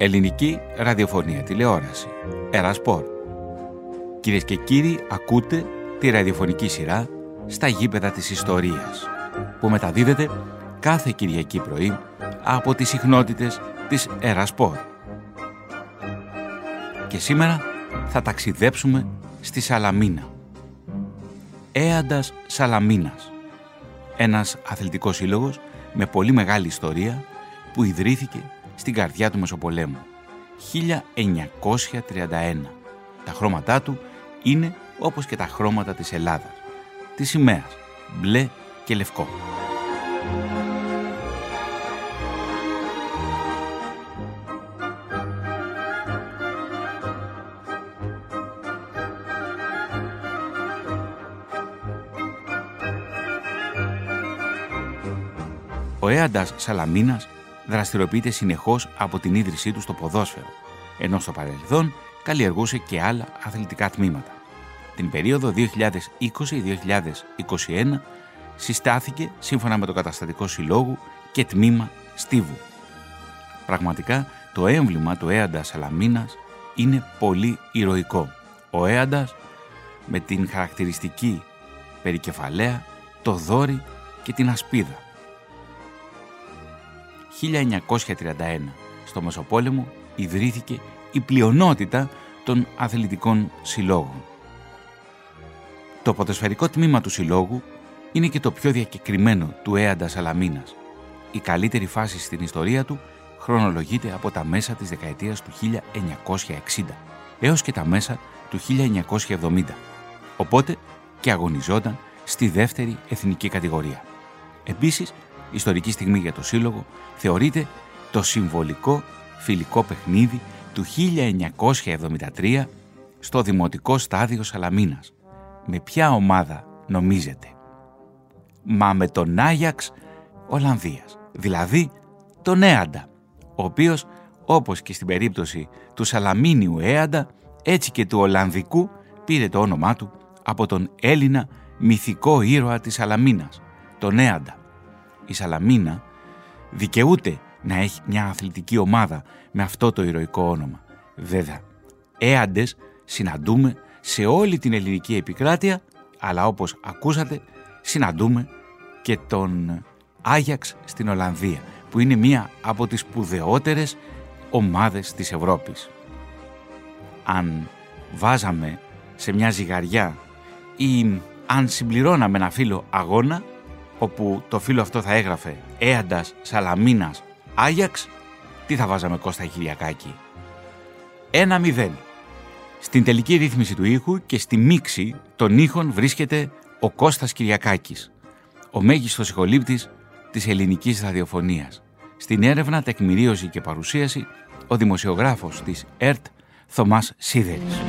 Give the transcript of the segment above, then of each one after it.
ελληνική ραδιοφωνία τηλεόραση, Ερασπορ. Κυρίες και κύριοι, ακούτε τη ραδιοφωνική σειρά «Στα γήπεδα της ιστορίας», που μεταδίδεται κάθε Κυριακή πρωί από τις συχνότητες της Ερασπορ. Και σήμερα θα ταξιδέψουμε στη Σαλαμίνα. Έαντας Σαλαμίνας, ένας αθλητικός σύλλογος με πολύ μεγάλη ιστορία που ιδρύθηκε στην καρδιά του Μεσοπολέμου, 1931. Τα χρώματά του είναι όπως και τα χρώματα της Ελλάδας, της σημαίας, μπλε και λευκό. Ο Έαντας Σαλαμίνας δραστηριοποιείται συνεχώς από την ίδρυσή του στο ποδόσφαιρο, ενώ στο παρελθόν καλλιεργούσε και άλλα αθλητικά τμήματα. Την περίοδο 2020-2021 συστάθηκε σύμφωνα με το καταστατικό συλλόγου και τμήμα Στίβου. Πραγματικά το έμβλημα του Έαντα Σαλαμίνας είναι πολύ ηρωικό. Ο Έαντας με την χαρακτηριστική περικεφαλαία, το δόρυ και την ασπίδα. 1931 στο Μεσοπόλεμο ιδρύθηκε η πλειονότητα των αθλητικών συλλόγων. Το ποδοσφαιρικό τμήμα του συλλόγου είναι και το πιο διακεκριμένο του Έαντα Σαλαμίνας. Η καλύτερη φάση στην ιστορία του χρονολογείται από τα μέσα της δεκαετίας του 1960 έως και τα μέσα του 1970, οπότε και αγωνιζόταν στη δεύτερη εθνική κατηγορία. Επίσης, ιστορική στιγμή για το σύλλογο θεωρείται το συμβολικό φιλικό παιχνίδι του 1973 στο Δημοτικό Στάδιο Σαλαμίνας. Με ποια ομάδα νομίζετε? Μα με τον Άγιαξ Ολλανδίας, δηλαδή τον Έαντα, ο οποίος, όπως και στην περίπτωση του Σαλαμίνιου Έαντα, έτσι και του Ολλανδικού, πήρε το όνομά του από τον Έλληνα μυθικό ήρωα της Σαλαμίνας, τον Έαντα. Η Σαλαμίνα δικαιούται να έχει μια αθλητική ομάδα με αυτό το ηρωικό όνομα. Βέβαια, Έαντες συναντούμε σε όλη την ελληνική επικράτεια, αλλά όπως ακούσατε συναντούμε και τον Άγιαξ στην Ολλανδία, που είναι μία από τις σπουδαιότερες ομάδες της Ευρώπης. Αν βάζαμε σε μια ζυγαριά ή αν συμπληρώναμε ένα φύλλο αγώνα, όπου το φύλλο αυτό θα έγραφε Έαντας Σαλαμίνας Άγιαξ, τι θα βάζαμε, Κώστα Κυριακάκη? 1-0. Στην τελική ρύθμιση του ήχου και στη μίξη των ήχων βρίσκεται ο Κώστας Κυριακάκης, ο μέγιστος ηχολήπτης της ελληνικής ραδιοφωνίας. Στην έρευνα, τεκμηρίωση και παρουσίαση, ο δημοσιογράφος της ΕΡΤ Θωμάς Σίδερης.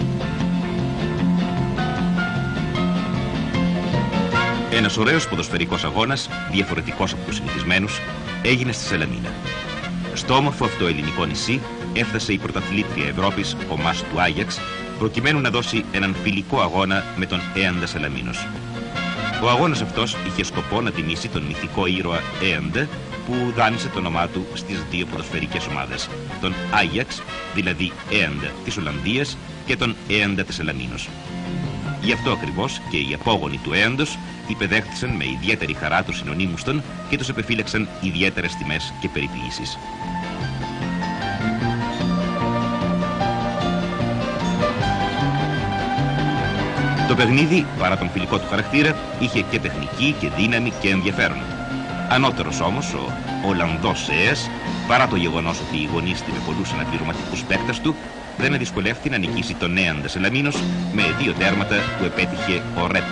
Ένας ωραίος ποδοσφαιρικός αγώνας, διαφορετικός από τους συνηθισμένους, έγινε στη Σαλαμίνα. Στο όμορφο αυτό ελληνικό νησί έφτασε η πρωταθλήτρια Ευρώπης, ο ΜΑΣ του Άγιαξ, προκειμένου να δώσει έναν φιλικό αγώνα με τον Έαντα Σαλαμίνος. Ο αγώνας αυτός είχε σκοπό να τιμήσει τον μυθικό ήρωα Έαντα, που δάνεισε το όνομά του στις δύο ποδοσφαιρικές ομάδες, τον Άγιαξ, δηλαδή Έαντα της Ολλανδίας, και τον Έαντα της Σαλαμίνος. Γι' αυτό ακριβώς και οι απόγονοι του Έαντος υπεδέχτησαν με ιδιαίτερη χαρά τους συνωνύμους των και τους επεφύλαξαν ιδιαίτερες τιμές και περιποίησεις. Το παιχνίδι, παρά τον φιλικό του χαρακτήρα, είχε και τεχνική και δύναμη και ενδιαφέρον. Ανώτερος όμως, ο Ολλανδός Έας, παρά το γεγονός ότι οι γονείς την επολούσαν αναπληρωματικούς παίκτες του, δεν δυσκολεύτηκε να νικήσει τον Έαντα Σαλαμίνος με 2 τέρματα που επέτυχε ο Ρεπ.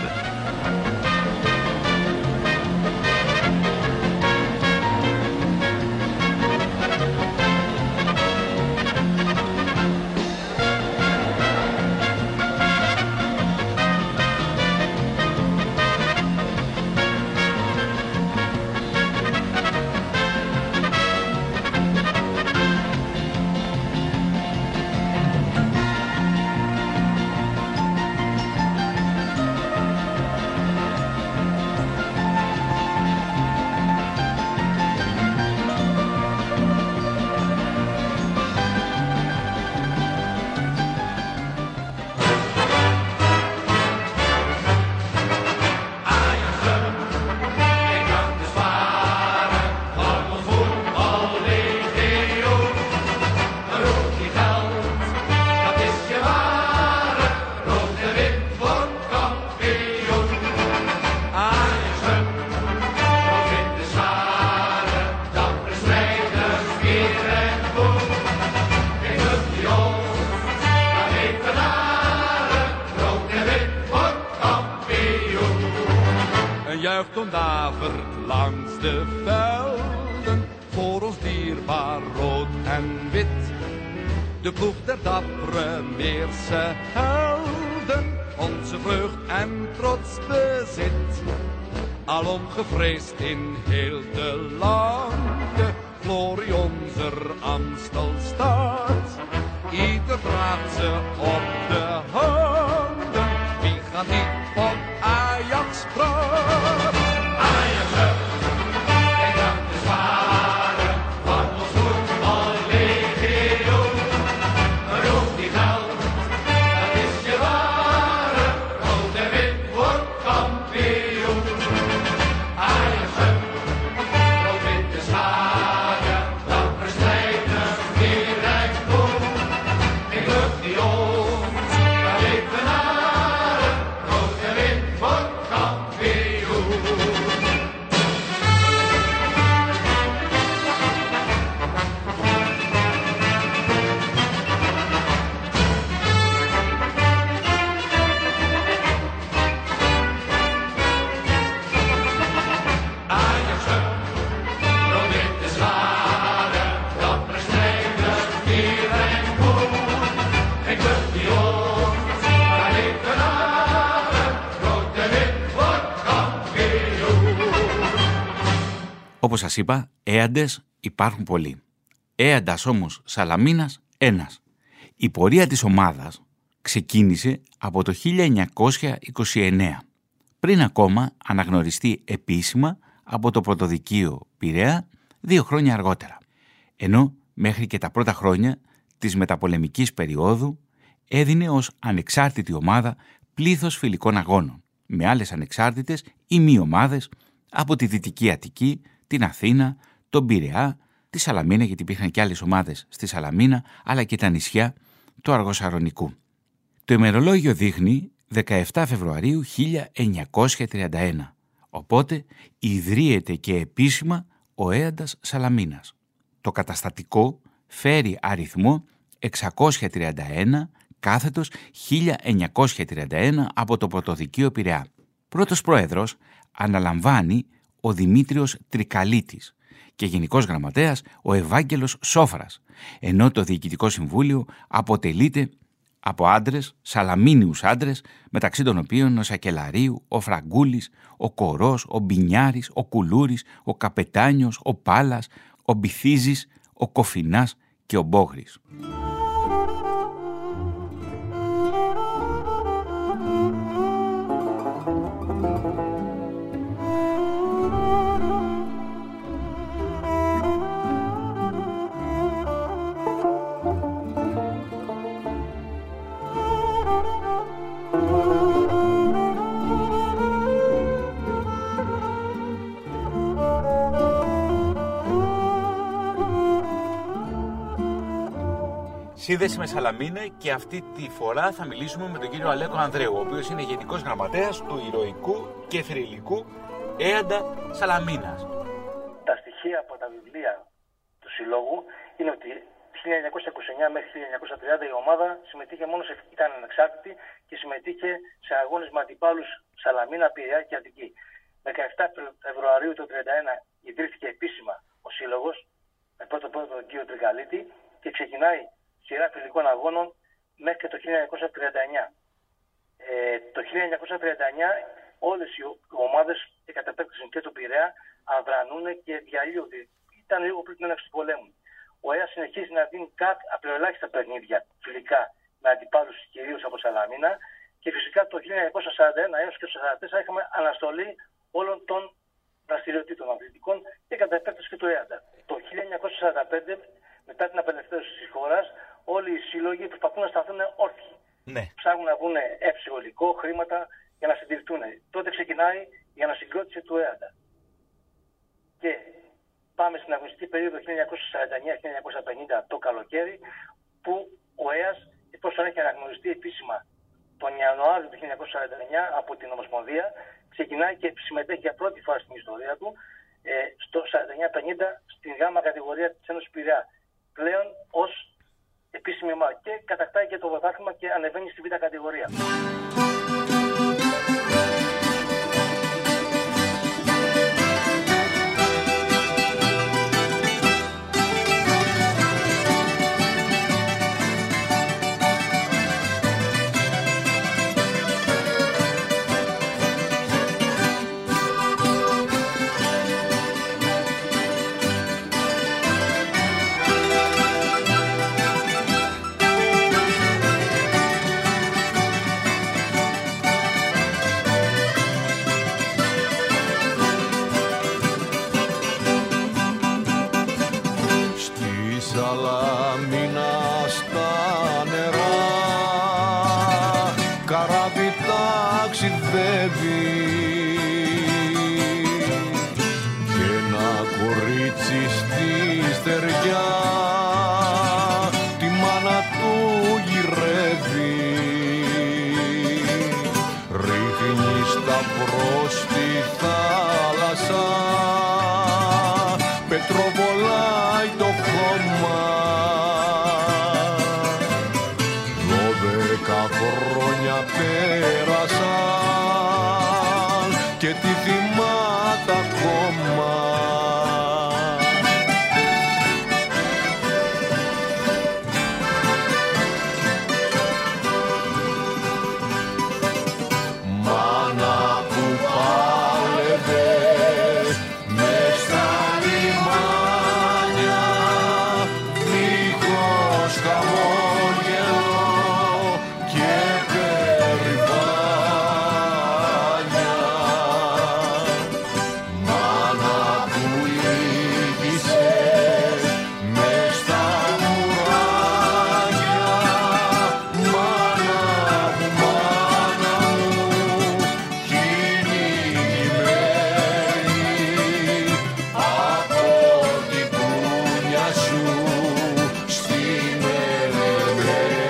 juicht und davert langs de velden, voor ons dierbaar rood en wit. De ploeg der dappere Meerse helden, onze vreugd en trots bezit. Alom gevreesd in heel de lande, glorie onze Amstelstad. Ieder draagt ze op de handen, wie gaat niet van Ajax praat? Ajax, en dat is ware, van ons voetballegioen. Roep die geld, dat is je ware, rood en wit wordt kampioen. Ajax, rood, wit is ware, dat verstrijden die rijkdom. Ik lukt die ons, dat leven haren, rood en wit wordt kampioen. Ajax, rood, wit is ware, dat verstrijden die rijkdom. Ik lukt die ons, dat leven haren, rood en wit wordt kampioen. Όπως σας είπα, έαντες υπάρχουν πολλοί. Έαντας όμως Σαλαμίνας ένας. Η πορεία της ομάδας ξεκίνησε από το 1929, πριν ακόμα αναγνωριστεί επίσημα από το Πρωτοδικείο Πειραιά 2 χρόνια αργότερα. Ενώ μέχρι και τα πρώτα χρόνια της μεταπολεμικής περίοδου έδινε ως ανεξάρτητη ομάδα πλήθος φιλικών αγώνων, με άλλες ανεξάρτητες ή μη ομάδες από τη Δυτική Αττική, την Αθήνα, τον Πειραιά, τη Σαλαμίνα, γιατί υπήρχαν και άλλες ομάδες στη Σαλαμίνα, αλλά και τα νησιά του Αργοσαρονικού. Το ημερολόγιο δείχνει 17 Φεβρουαρίου 1931, οπότε ιδρύεται και επίσημα ο Έαντας Σαλαμίνας. Το καταστατικό φέρει αριθμό 631 κάθετος 1931 από το Πρωτοδικείο Πειραιά. Πρώτος πρόεδρος αναλαμβάνει ο Δημήτριος Τρικαλίτης και γενικός γραμματέας ο Ευάγγελος Σόφρας, ενώ το Διοικητικό Συμβούλιο αποτελείται από άντρες, σαλαμίνιους άντρες, μεταξύ των οποίων ο Σακελαρίου, ο Φραγκούλης, ο Κορός, ο Μπινιάρης, ο Κουλούρης, ο Καπετάνιος, ο Πάλας, ο Μπιθίζης, ο Κοφινάς και ο Μπόγρης. Σύνδεση με Σαλαμίνα, και αυτή τη φορά θα μιλήσουμε με τον κύριο Αλέκο Ανδρέου, ο οποίος είναι γενικός γραμματέας του ηρωικού και θρυλικού Έαντα Σαλαμίνας. Τα στοιχεία από τα βιβλία του Συλλόγου είναι ότι 1929 μέχρι 1930 η ομάδα συμμετείχε μόνο ήταν ανεξάρτητη και συμμετείχε σε αγώνες με αντιπάλους Σαλαμίνα, Πειραιά και Αττική. 17 Φεβρουαρίου του 1931 ιδρύθηκε επίσημα ο Σύλλογος με πρώτο τον κύριο Τρικαλίτη και ξεκινάει σειρά φιλικών αγώνων μέχρι και το 1939. Το 1939 όλες οι ομάδες και κατ' επέκταση και του Πειραιά αδρανούν και διαλύονται. Ήταν λίγο πριν την έναρξη του πολέμου. Ο ΕΑ συνεχίζει να δίνει απλοελάχιστα παιχνίδια φιλικά με αντιπάλους κυρίως από Σαλαμίνα και φυσικά το 1941 έως και το 1944 είχαμε αναστολή όλων των δραστηριοτήτων αθλητικών και κατ' επέκταση και του ΕΑΝΤΑ. Το 1945, μετά την απελευθέρωση της χώρας, όλοι οι σύλλογοι προσπαθούν να σταθούν όρθιοι. Ναι. Ψάχνουν να βρουν έψιο υλικό, χρήματα για να συντηρηθούν. Τότε ξεκινάει η ανασυγκρότηση του ΕΑΝΤΑ. Και πάμε στην αγωνιστική περίοδο 1949-1950 το καλοκαίρι, που ο ΕΑΣ, εφόσον έχει αναγνωριστεί επίσημα τον Ιανουάριο του 1949 από την Ομοσπονδία, ξεκινάει και συμμετέχει για πρώτη φορά στην ιστορία του στο 49-50 στην γάμα κατηγορία της Ένωσης Πειραιά, πλέον ως επίσημη ομάδα, και κατακτάει και το πρωτάθλημα και ανεβαίνει στη β' κατηγορία. κορίτσι στη στεριά, τη μάνα του γυρεύει, ρίχνει σταυρό στη θάλασσα, πετροβολάει το χώμα. 12 χρόνια πέρασαν και τι θυμάται ακόμα. Μάνα που πάλευε μες στα λιμάνια, δίχως χαμόγελο και περηφάνια. Μάνα που λύγησε μες στα μουράγια, μάνα μου, μάνα μου, κυνηγημένη από την πούνια σου στην Ελεμένη.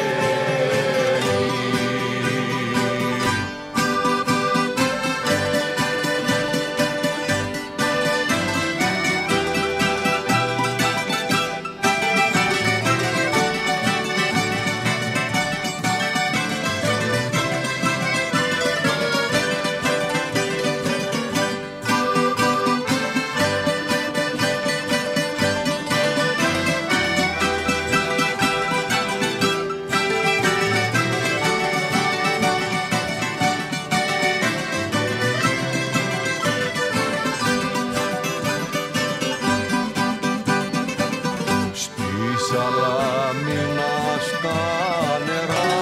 Στη Σαλαμίνα στα νερά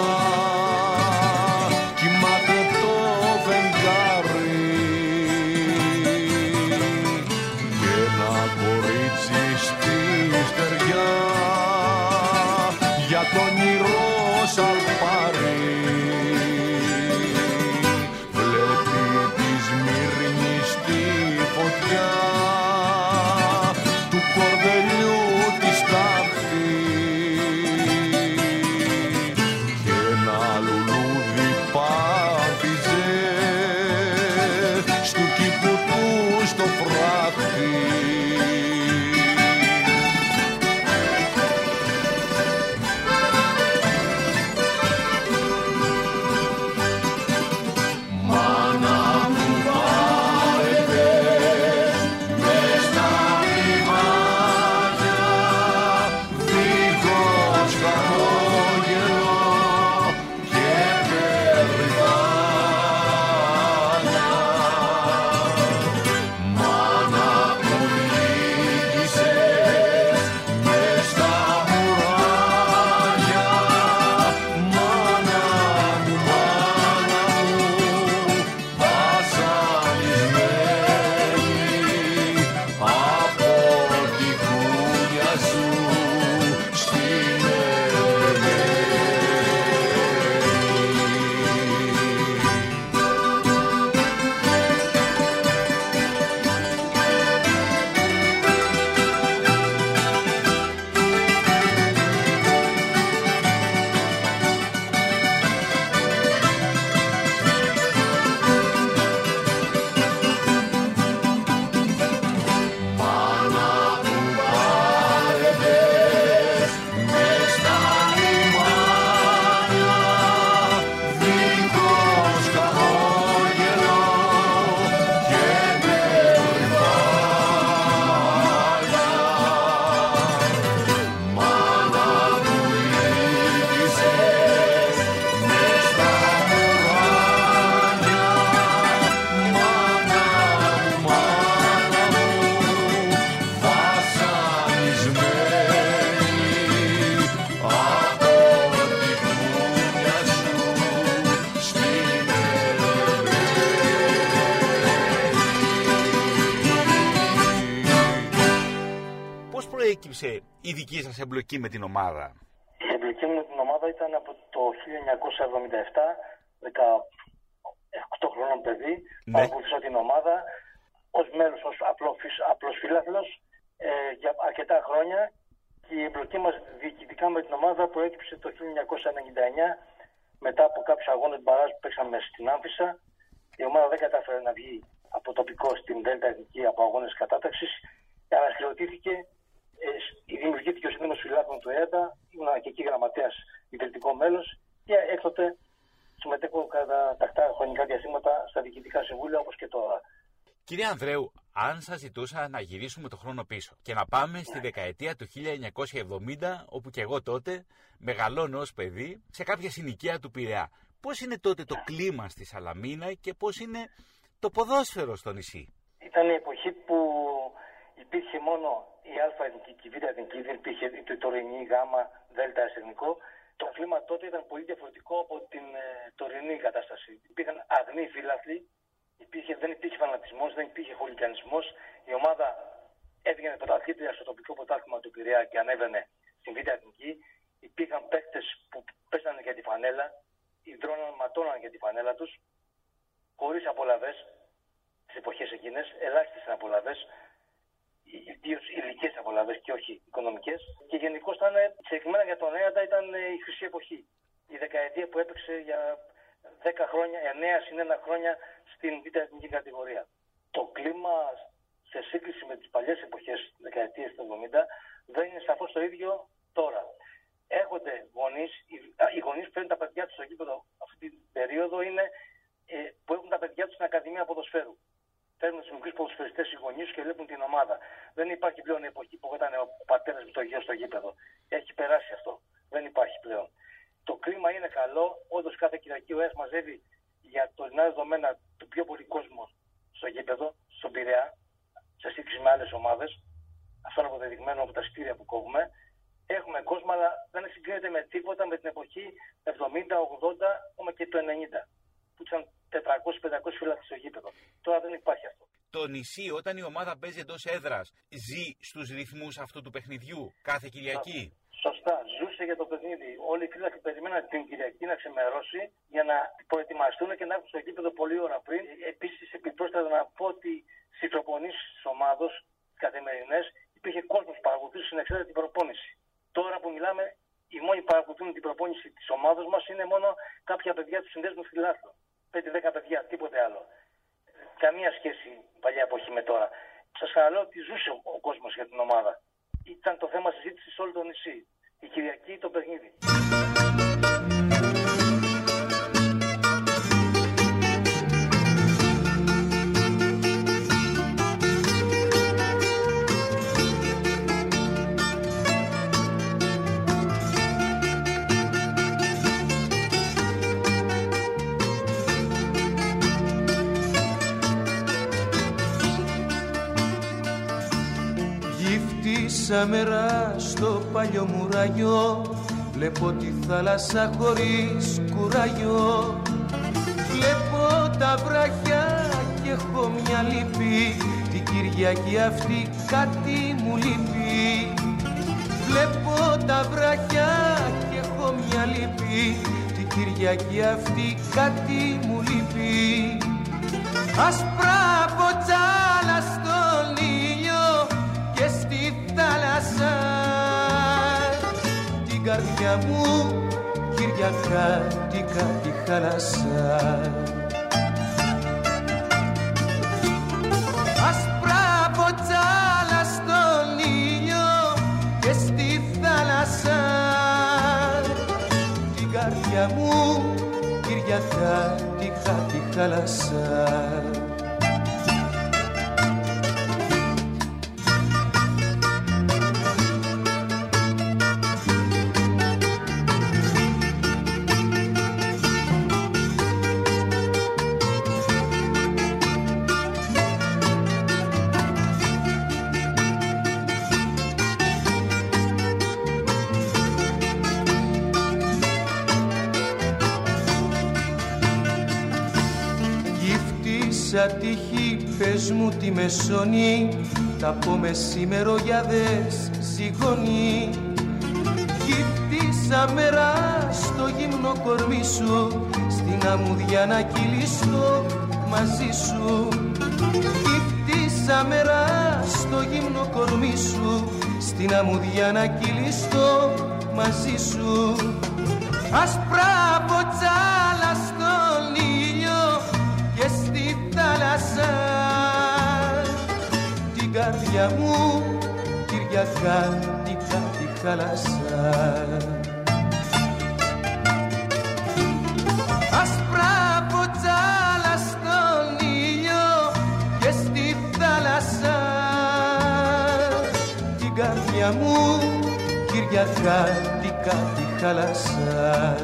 κοιμάται το φεγγάρι και ένα κορίτσι στη στεριά για τον όνειρο σαλπάρι. Βλέπει τη Σμύρνη στη φωτιά του κορδελιού τη στάχτη και ένα λουλούδι πάτιζε στου κήπου του στο φράχτη. Μάνα που πάλευε μες στα λιμάνια, δίχως χαμόγελο και περηφάνια. Μάνα που λύγησε μες στα μουράγια, μάνα μου, μάνα μου, βασανισμένη από την κούνια σου στην Μάνα που πάλευε μες στα λιμάνια, δίχως χαμόγελο και περηφάνια. Μάνα που λύγησε μες στα μουράγια, μάνα μου, μάνα μου, βασανισμένη από την κούνια σου στην Ελεμένη. Πώς προέκυψε η δική σας εμπλοκή με την ομάδα? Η εμπλοκή μου με την ομάδα ήταν από το 1977, 18 χρονών παιδί. Ναι. Παρακολουθούσα την ομάδα ως μέλος, ως απλός φιλάθλος για αρκετά χρόνια και η εμπλοκή μας διοικητικά με την ομάδα προέκυψε το 1999 μετά από κάποιους αγώνες μπαράζ που παίξαμε στην Άμφισσα. Η ομάδα δεν κατάφερε να βγει από τοπικό στην Δέλτα Εθνική από αγώνες κατάταξης. Ανασυγκροτήθηκε, δημιουργήθηκε ο Σύνδεσμος Φιλάθλων του ΕΕΠΑ, ήμουν και εκεί γραμματέας ιδρυτικό μέλος και έκτοτε συμμετέχω κατά τακτά χρονικά διαστήματα στα διοικητικά συμβούλια όπως και τώρα. Κύριε Ανδρέου, αν σας ζητούσα να γυρίσουμε το χρόνο πίσω και να πάμε στη δεκαετία του 1970, όπου και εγώ τότε μεγαλώνω ως παιδί, σε κάποια συνοικία του Πειραιά, πώς είναι τότε το κλίμα στη Σαλαμίνα και πώς είναι το ποδόσφαιρο στο νησί? Ήταν η εποχή που υπήρχε μόνο η Α εθνική και η Β εθνική, δεν υπήρχε το τωρινή Γ, Δ εθνικό. Το κλίμα τότε ήταν πολύ διαφορετικό από την τωρινή κατάσταση. Υπήρχαν αγνοί φίλαθλοι. Δεν υπήρχε φανατισμός, δεν υπήρχε χολικανισμός. Η ομάδα έβγαινε πρωταθλήτρια στο τοπικό πρωτάθλημα του Πειραιά και ανέβαινε στην Β' Εθνική. Υπήρχαν παίκτες που πέσανε για τη φανέλα, ιδρώναν, ματώναν για τη φανέλα τους, χωρίς απολαβές τις εποχές εκείνες, ελάχιστες απολαβές, ιδίως ηλικές απολαβές και όχι οικονομικές. Και γενικώς ήταν, συγκεκριμένα για τον ΕΑΤΑ, ήταν η χρυσή εποχή. Η δεκαετία που έπαιξε για 10 χρόνια, 9 συν 1 χρόνια στην Β' Εθνική κατηγορία. Το κλίμα σε σύγκριση με τις παλιές εποχές, δεκαετίες του 70, δεν είναι σαφώς το ίδιο τώρα. Έχονται γονείς, οι γονείς που φέρνουν τα παιδιά τους στο γήπεδο αυτή την περίοδο είναι που έχουν τα παιδιά τους στην Ακαδημία Ποδοσφαίρου. Παίρνουν τους μικρούς ποδοσφαιριστές οι γονείς και βλέπουν την ομάδα. Δεν υπάρχει πλέον η εποχή που ήταν ο πατέρας με το γιο στο γήπεδο. Έχει περάσει αυτό. Δεν υπάρχει πλέον. Το κλίμα είναι καλό. Όντως κάθε Κυριακή ο ΕΑΣ μαζεύει για τωρινά δεδομένα του πιο πολύ κόσμο στο γήπεδο, στον Πειραιά, σε σύγκριση με άλλες ομάδες. Αυτό είναι αποδεδειγμένο από τα εισιτήρια που κόβουμε. Έχουμε κόσμο, αλλά δεν συγκρίνεται με τίποτα με την εποχή 70, 80, ακόμα και το 90, που ήταν 400-500 φίλαθλοι στο γήπεδο. Τώρα δεν υπάρχει αυτό. Το νησί, όταν η ομάδα παίζει εντός έδρας, ζει στους ρυθμούς αυτού του παιχνιδιού κάθε Κυριακή? Σωστά, ζούσε για το παιχνίδι. Όλοι οι φίλαθλοι περιμέναν την Κυριακή να ξεμερώσει για να προετοιμαστούν και να έρθουν στο γήπεδο πολλή ώρα πριν. Επίσης, επιπρόσθετα να πω ότι στις προπονήσεις της ομάδος, καθημερινές, υπήρχε κόσμος που παρακολουθούσε στην εξαίρετη προπόνηση. Τώρα που μιλάμε, οι μόνοι που παρακολουθούν την προπόνηση της ομάδας μας είναι μόνο κάποια παιδιά του συνδέσμου φιλάθλων. 5-10 παιδιά, τίποτε άλλο. Καμία σχέση παλιά εποχή με τώρα. Σας χαραλέω ότι ζούσε ο κόσμος για την ομάδα. Ήταν το θέμα συζήτησης σε όλο το νησί. Η Κυριακή το παιχνίδι. Σαν μέρα στο παλιό μουράγιο, βλέπω τη θάλασσα χωρίς κουράγιο. Βλέπω τα βράχια και έχω μια λύπη, την Κυριακή αυτή κάτι μου λείπει. Βλέπω τα βράχια και έχω μια λύπη, την Κυριακή αυτή κάτι μου λείπει. Άσπρα ποτσάλα στον ήλιο και στη θάλασσα, την καρδιά μου Κυριακάτικα τη χάλασα. Άσπρα ποτσάλα στον ήλιο και στη θάλασσα, την καρδιά μου Κυριακάτικα τη χάλασα. Σαν τύχη πες μου τη μεσόνη, τα πω μεσημερογιάδες ζυγώνει. Γύφτησα μέρα στο γυμνό κορμί σου, στην αμμούδια να κυλήσω μαζί σου. Γύφτησα μέρα στο γυμνό κορμί σου, στην αμμουδιά να κυλιστώ μαζί σου. Άσπρα ποτσάλα στον ήλιο και στη θάλασσα, την καρδιά μου κυριακάτικα τη χάλασα. Άσπρα ποτσάλα στον ήλιο και στη θάλασσα, την καρδιά μου κυριακάτικα τη χάλασα.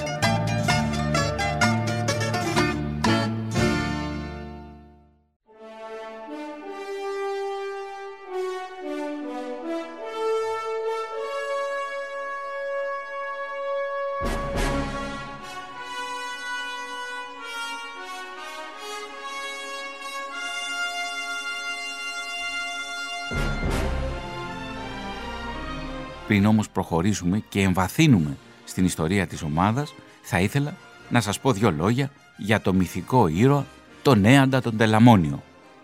Πριν όμως προχωρήσουμε και εμβαθύνουμε στην ιστορία της ομάδας, θα ήθελα να σας πω 2 λόγια για το μυθικό ήρωα, τον Έαντα τον Τελαμόνιο.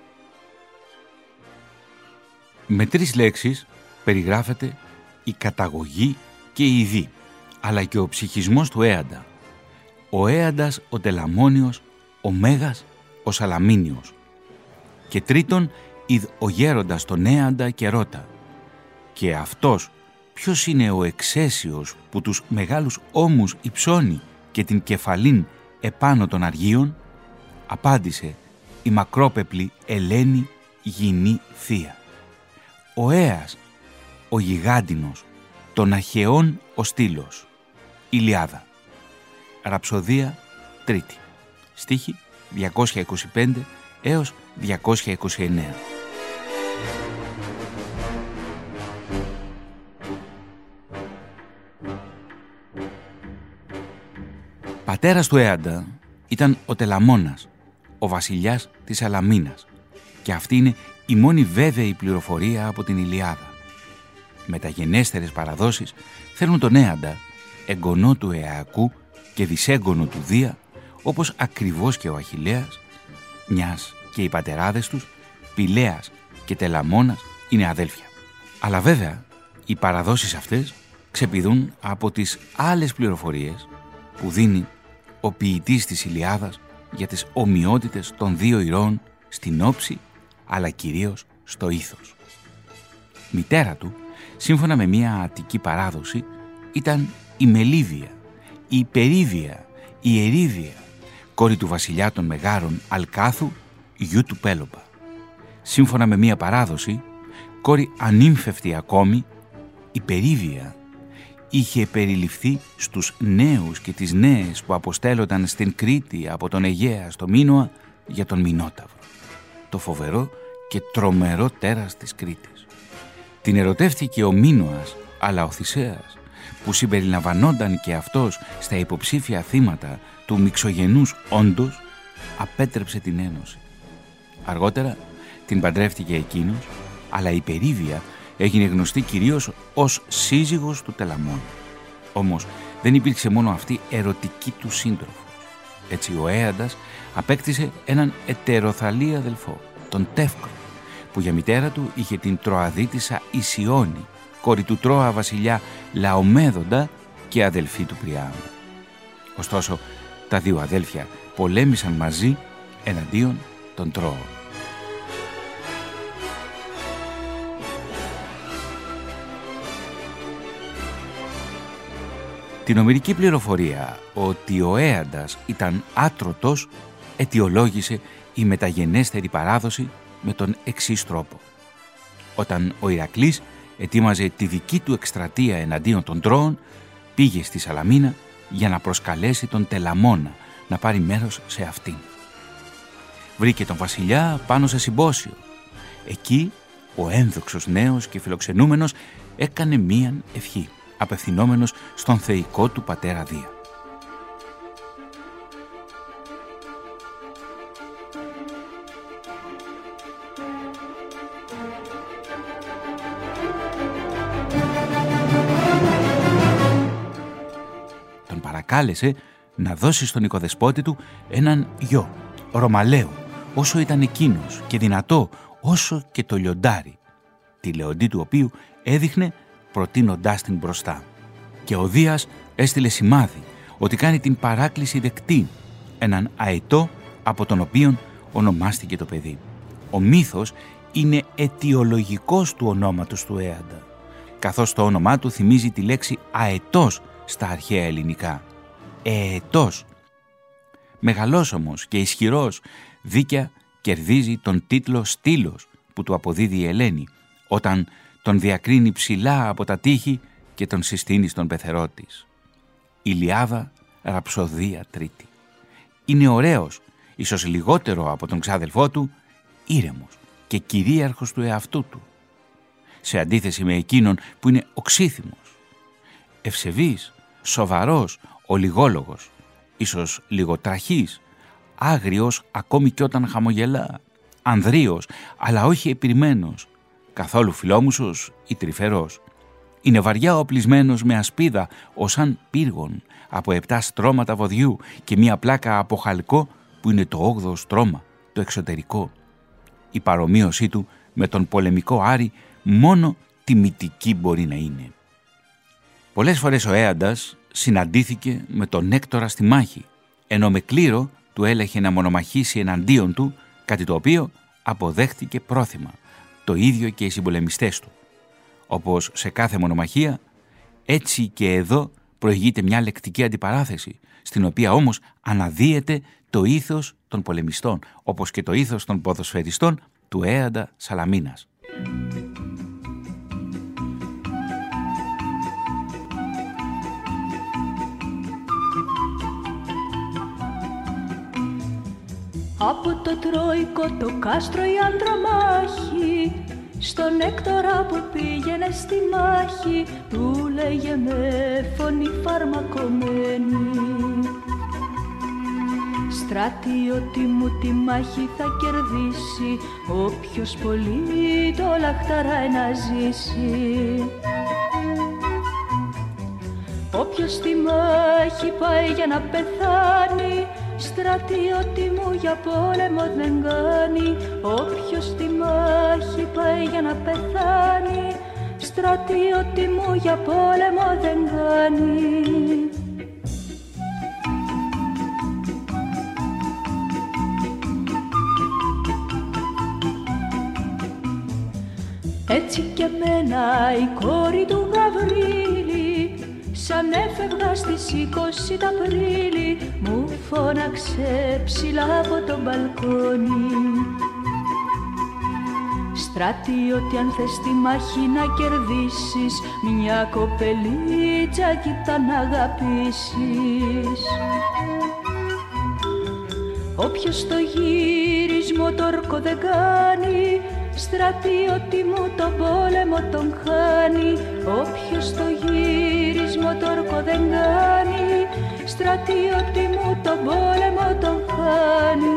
Με 3 λέξεις περιγράφεται η καταγωγή και η ειδή, αλλά και ο ψυχισμός του Έαντα. Ο Έαντας ο Τελαμόνιος, ο Μέγας ο Σαλαμίνιος. Και τρίτον, ο γέροντας τον Έαντα και ρώτα. Και αυτός ποιος είναι ο εξαίσιος που τους μεγάλους ώμους υψώνει και την κεφαλήν επάνω των αργίων? Απάντησε η μακρόπεπλη Ελένη γυνή θεία. Ο Αίας, ο γιγάντινος, των Αχαιών ο στήλος. Ηλιάδα. Ραψοδία τρίτη. Στίχη 225 έως 229. Πατέρας του Έαντα ήταν ο Τελαμώνας, ο βασιλιάς της Σαλαμίνας, και αυτή είναι η μόνη βέβαιη πληροφορία από την Ηλιάδα. Μεταγενέστερες παραδόσεις θέλουν τον Έαντα εγγονό του Αιακού και δυσέγγονο του Δία, όπως ακριβώς και ο Αχιλλέας, μιας και οι πατεράδες τους, Πηλέας και Τελαμώνας, είναι αδέλφια. Αλλά βέβαια οι παραδόσεις αυτές ξεπηδούν από τις άλλες πληροφορίες που δίνει ο ποιητής της Ηλιάδας για τις ομοιότητες των 2 ηρώων στην όψη, αλλά κυρίως στο ήθος. Μητέρα του, σύμφωνα με μια αττική παράδοση, ήταν η Μελίβια, η Περίβια, η Ερίδια, κόρη του βασιλιά των Μεγάρων Αλκάθου, γιου του Πέλοπα. Σύμφωνα με μια παράδοση, κόρη ανήμφευτη ακόμη, η Περίβια είχε περιληφθεί στους νέους και τις νέες που αποστέλλονταν στην Κρήτη από τον Αιγαία στο Μίνωα για τον Μινόταυρο, το φοβερό και τρομερό τέρας της Κρήτης. Την ερωτεύτηκε ο Μίνωας, αλλά ο Θησέας, που συμπεριλαμβανόταν και αυτός στα υποψήφια θύματα του μυξογενούς όντος, απέτρεψε την ένωση. Αργότερα την παντρεύτηκε εκείνος, αλλά η Περίβια έγινε γνωστή κυρίως ως σύζυγος του Τελαμόνα. Όμως δεν υπήρξε μόνο αυτή ερωτική του σύντροφος. Έτσι ο Έαντας απέκτησε έναν ετεροθαλή αδελφό, τον Τεύκρο, που για μητέρα του είχε την Τροαδίτισσα Ισιώνη, κόρη του Τρώα βασιλιά Λαομέδοντα και αδελφή του Πριάμου. Ωστόσο, τα 2 αδέλφια πολέμησαν μαζί εναντίον των Τρώων. Την ομηρική πληροφορία ότι ο Έαντας ήταν άτρωτος αιτιολόγησε η μεταγενέστερη παράδοση με τον εξής τρόπο. Όταν ο Ηρακλής ετοίμαζε τη δική του εκστρατεία εναντίον των Τρώων, πήγε στη Σαλαμίνα για να προσκαλέσει τον Τελαμώνα να πάρει μέρος σε αυτήν. Βρήκε τον βασιλιά πάνω σε συμπόσιο. Εκεί ο ένδοξος νέος και φιλοξενούμενος έκανε μίαν ευχή, απευθυνόμενος στον θεϊκό του πατέρα Δία. Τον παρακάλεσε να δώσει στον οικοδεσπότη του έναν γιο, Ρωμαλαίο, όσο ήταν εκείνος, και δυνατό όσο και το λιοντάρι. τη λεοντή του οποίου έδειχνε προτείνοντάς την μπροστά. Και ο Δίας έστειλε σημάδι ότι κάνει την παράκληση δεκτή, έναν αετό από τον οποίον ονομάστηκε το παιδί. Ο μύθος είναι αιτιολογικός του ονόματος του Έαντα, καθώς το όνομά του θυμίζει τη λέξη αετός στα αρχαία ελληνικά. Εετός. Μεγαλός όμως και ισχυρός, δίκαια κερδίζει τον τίτλο Στήλος που του αποδίδει η Ελένη, όταν τον διακρίνει ψηλά από τα τείχη και τον συστήνει στον πεθερό της. Ηλιάδα, ραψοδία τρίτη. Είναι ωραίος, ίσως λιγότερο από τον ξάδελφό του, ήρεμος και κυρίαρχος του εαυτού του, σε αντίθεση με εκείνον που είναι οξύθυμος, ευσεβής, σοβαρός, ολιγόλογος, ίσως λιγοτραχής, άγριος ακόμη κι όταν χαμογελά, ανδρείος αλλά όχι επιρρημένος, καθόλου φιλόμουσος ή τρυφερός. Είναι βαριά οπλισμένος με ασπίδα ως αν πύργον από 7 στρώματα βοδιού και μία πλάκα από χαλκό που είναι το 8ο στρώμα, το εξωτερικό. Η παρομοίωσή του με τον πολεμικό Άρη μόνο τιμητική μπορεί να είναι. Πολλές φορές ο Έαντας συναντήθηκε με τον Νέκτορα στη μάχη, ενώ με κλήρο του έλεγε να μονομαχήσει εναντίον του, κάτι το οποίο αποδέχτηκε πρόθυμα, το ίδιο και οι συμπολεμιστές του. Όπως σε κάθε μονομαχία, έτσι και εδώ προηγείται μια λεκτική αντιπαράθεση, στην οποία όμως αναδύεται το ήθος των πολεμιστών, όπως και το ήθος των ποδοσφαιριστών του Έαντα Σαλαμίνας. Από το Τροϊκό το κάστρο η Ανδρομάχη, στον Έκτορα που πήγαινε στη μάχη, του λέγε με φωνή φαρμακωμένη: στρατιώτη μου τη μάχη θα κερδίσει, όποιος πολύ το λαχταράει να ζήσει. Όποιος στη μάχη πάει για να πεθάνει, στρατιώτη μου για πόλεμο δεν κάνει. Όποιος στη μάχη πάει για να πεθάνει, στρατιώτη μου για πόλεμο δεν κάνει. Έτσι και εμένα η κόρη του Γαβρίλη, σαν έφευγα στις 20 τ' Απρίλη, μου φώναξε ψηλά από το μπαλκόνι: στρατιώτη, αν θες τη μάχη να κερδίσεις, μια κοπελίτσα κοίτα να αγαπήσεις. Όποιος το γύρισμό το όρκο δεν κάνει, στρατιώτη μου τον πόλεμο τον χάνει. Όποιος το γύρισμό το όρκο δεν κάνει, στρατιώτη μου τον πόλεμο τον χάνει.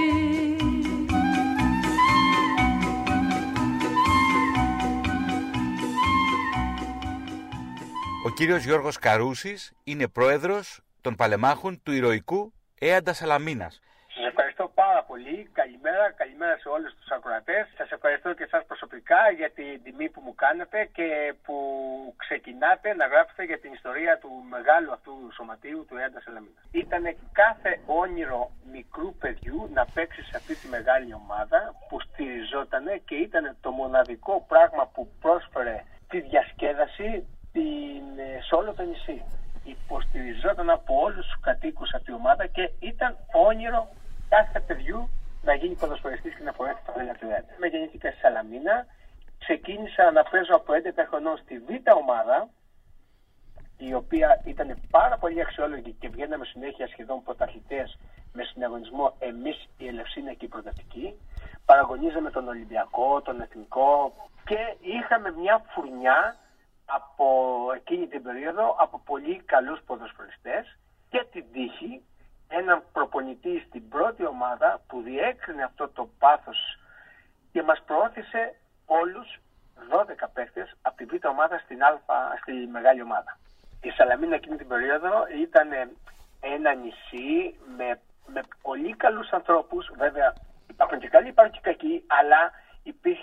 Ο κύριος Γιώργος Καρούσης είναι πρόεδρος των παλεμάχων του ηρωικού Έαντα Σαλαμίνας. Σας ευχαριστώ πάρα πολύ. Καλημέρα σε όλους τους ακροατές. Σας ευχαριστώ και εσάς προσωπικά για την τιμή που μου κάνετε και που ξεκινάτε να γράψετε για την ιστορία του μεγάλου αυτού σωματείου του Έαντα Σαλαμίνας. Ήταν κάθε όνειρο μικρού παιδιού να παίξει σε αυτή τη μεγάλη ομάδα που στηριζότανε και ήταν το μοναδικό πράγμα που πρόσφερε τη διασκέδαση σε όλο το νησί. Υποστηριζόταν από όλους τους κατοίκους αυτή η ομάδα και ήταν όνειρο κάθε παιδιού να γίνει ποδοσφαιριστής και να φορέσει τα φανέλα του Έαντα. Με γεννήθηκα στη Σαλαμίνα, ξεκίνησα να παίζω από 11 χρονών στη Β' ομάδα, η οποία ήταν πάρα πολύ αξιόλογη και βγαίναμε συνέχεια σχεδόν πρωταθλητές με συναγωνισμό εμείς η Ελευσίνα και η Πρωτευτική. Παραγωνίζαμε τον Ολυμπιακό, τον Εθνικό και είχαμε μια φουρνιά από εκείνη την περίοδο από πολύ καλούς ποδοσφαιριστές και την τύχη έναν προπονητή στην πρώτη ομάδα που διέκρινε αυτό το πάθος και μας προώθησε όλους 12 παίχτες από τη Β' ομάδα στη μεγάλη ομάδα. Η Σαλαμίνα εκείνη την περίοδο ήταν ένα νησί με πολύ καλούς ανθρώπους, βέβαια υπάρχουν και καλοί, υπάρχουν και κακοί, αλλά υπήρχε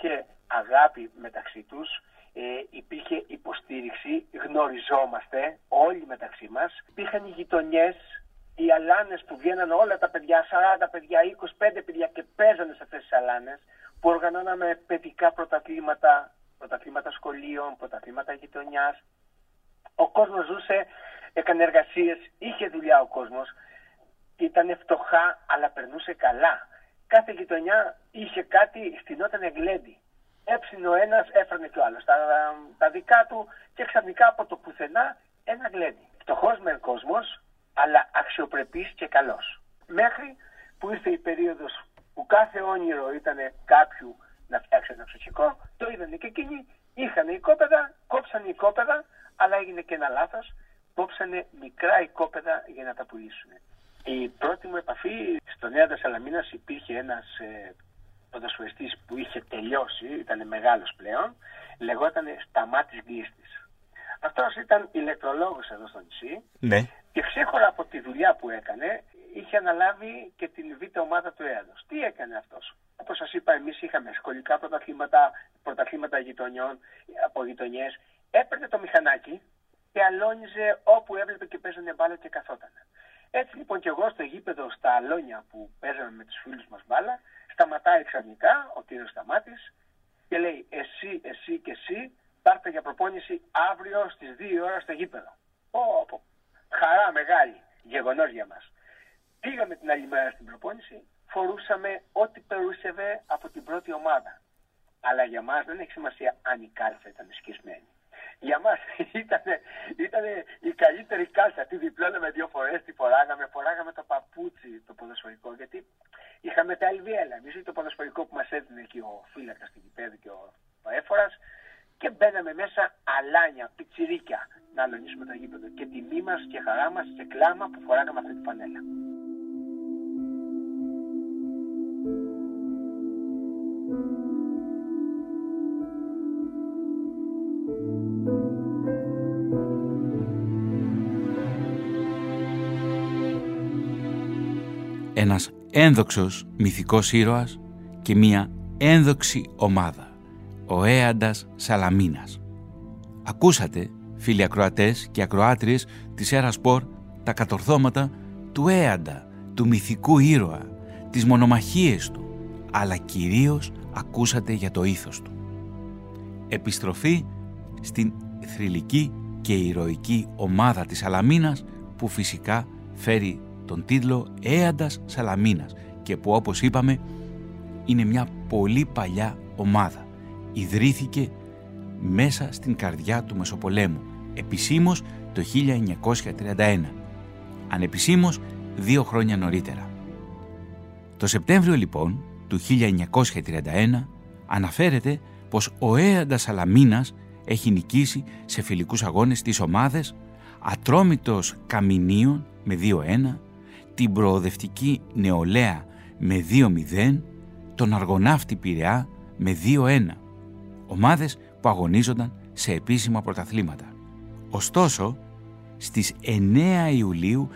αγάπη μεταξύ τους, υπήρχε υποστήριξη, γνωριζόμαστε όλοι μεταξύ μας. Υπήρχαν οι γειτονιές, οι αλάνες που βγαίναν όλα τα παιδιά, 40 παιδιά, 25 παιδιά και παίζανε σε αυτές τις αλάνες, που οργανώναμε παιδικά πρωταθλήματα σχολείων, πρωταθλήματα γειτονιάς. Ο κόσμος ζούσε, έκανε εργασίες, είχε δουλειά ο κόσμος, ήταν φτωχά αλλά περνούσε καλά. Κάθε γειτονιά είχε κάτι, στηνότανε γλέντι. Έψινε ο ένας, έφερνε και ο άλλος τα δικά του και ξαφνικά από το πουθενά ένα γλέντι. Φτωχός μεν κόσμος, αλλά αξιοπρεπής και καλός. Μέχρι που ήρθε η περίοδος που κάθε όνειρο ήταν κάποιου να φτιάξει ένα ψυχικό, το είδανε και εκείνοι, είχαν οικόπεδα, κόψανε οικόπεδα, αλλά έγινε και ένα λάθος, κόψανε μικρά οικόπεδα για να τα πουλήσουν. Η πρώτη μου επαφή στον Έαντα Σαλαμίνας υπήρχε ένας ποδοσφαιριστής που είχε τελειώσει, ήταν μεγάλος πλέον, λεγόταν Σταμάτης Γκλίστης. Αυτός ήταν ηλεκτρολόγος εδώ στο νησί, ναι. Και ξέχωρα από τη δουλειά που έκανε, είχε αναλάβει και την β' ομάδα του Έαντος. Τι έκανε αυτός? Όπως σας είπα, εμείς είχαμε σχολικά πρωταθλήματα γειτονιών, από γειτονιές. Έπαιρνε το μηχανάκι και αλώνιζε όπου έβλεπε και παίζανε μπάλα και καθόταν. Έτσι λοιπόν και εγώ στο γήπεδο, στα αλόνια που παίζαμε με τους φίλους μας μπάλα, σταματάει ξαφνικά ο κύριος Σταμάτης και λέει εσύ και εσύ πάρτε για προπόνηση αύριο στις 2 ώρα στο γήπεδο. Χαρά μεγάλη, γεγονός για μας. Πήγαμε την άλλη μέρα στην προπόνηση, φορούσαμε ό,τι περούσευε από την πρώτη ομάδα. Αλλά για μας δεν έχει σημασία αν η κάλτσα ήταν σκισμένη. Για μας ήταν η καλύτερη κάλτσα. Τη διπλώναμε 2 φορές, τη φοράγαμε το παπούτσι το ποδοσφαιρικό, γιατί είχαμε τα LVL. Εμείς το ποδοσφαιρικό που μας έδινε εκεί ο φύλακας στην γηπέδη και ο έφορας, και μπαίναμε μέσα αλάνια, πιτσιρίκια να αλωνίσουμε το γήπεδο. Και τιμή μας και χαρά μας και κλάμα που φοράγαμε αυτή τη φανέλα. Ένας ένδοξος μυθικός ήρωας και μία ένδοξη ομάδα. Ο Έαντας Σαλαμίνας. Ακούσατε, φίλοι ακροατές και ακροάτριες της Έρα Σπορ, τα κατορθώματα του Έαντα, του μυθικού ήρωα, τις μονομαχίες του, αλλά κυρίως ακούσατε για το ήθος του. Επιστροφή στην θρυλική και ηρωική ομάδα της Σαλαμίνας, που φυσικά φέρει τον τίτλο Έαντας Σαλαμίνας και που, όπως είπαμε, είναι μια πολύ παλιά ομάδα. Ιδρύθηκε μέσα στην καρδιά του Μεσοπολέμου, επισήμως το 1931, ανεπισήμως 2 χρόνια νωρίτερα. Το Σεπτέμβριο λοιπόν του 1931 αναφέρεται πως ο Έαντας Σαλαμίνας έχει νικήσει σε φιλικούς αγώνες τις ομάδες Ατρόμητος Καμινίων με 2-1, την Προοδευτική Νεολαία με 2-0, τον Αργοναύτη Πειραιά με 2-1, ομάδες που αγωνίζονταν σε επίσημα πρωταθλήματα. Ωστόσο, στις 9 Ιουλίου